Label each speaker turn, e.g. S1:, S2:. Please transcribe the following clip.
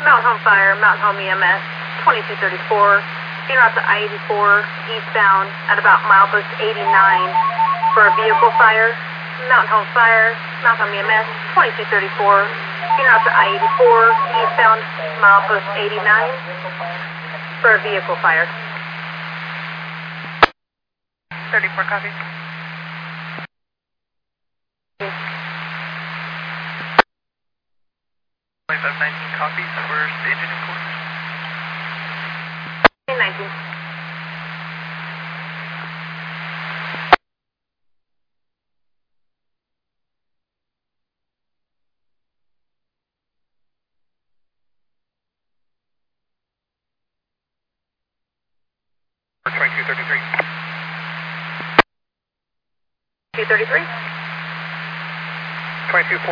S1: Mountain Home Fire, Mountain Home EMS, 2234. En route to I-84, eastbound at about milepost 89 for a vehicle fire. Mountain Home Fire, Mountain Home EMS, 2234. En route to I-84, eastbound, milepost 89 for a vehicle fire. 34, copy.
S2: 2519 copies. Where's the engine headquarters?
S1: 19.
S2: Or 2233.
S1: 233.
S2: 22